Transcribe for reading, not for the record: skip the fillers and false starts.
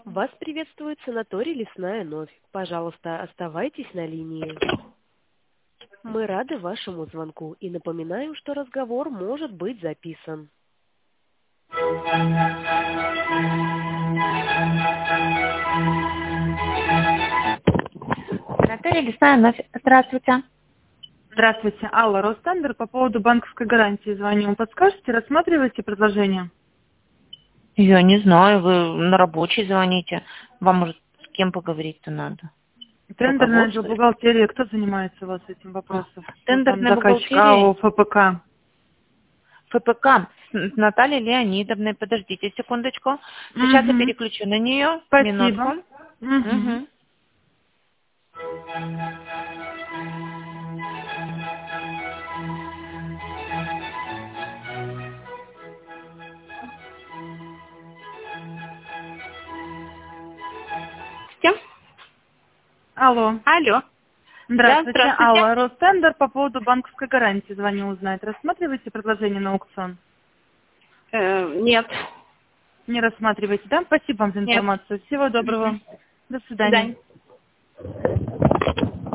Вас приветствует санаторий «Лесная Новь». Пожалуйста, оставайтесь на линии. Мы рады вашему звонку и напоминаем, что разговор может быть записан. Санаторий «Лесная Новь». Здравствуйте. Здравствуйте, Алла, Ростендер, по поводу банковской гарантии звоню. Подскажете, рассматриваете предложение? Я не знаю, вы на рабочий звоните. Вам, может, с кем поговорить-то надо? Тендер-менеджер, бухгалтерия, кто занимается у вас этим вопросом? Тендерная Заказчика АО, бухгалтерия. ФПК. ФПК с Натальей Леонидовной. Подождите секундочку. Сейчас я переключу на нее. Спасибо. Минутку. Угу. Алло. Алло. Здравствуйте, Здравствуйте. Алла, Ростендер, по поводу банковской гарантии звоню узнать. Рассматриваете предложение на аукцион? Нет. Не рассматриваете, да? Спасибо вам за Нет. информацию. Всего доброго. До свидания. До свидания.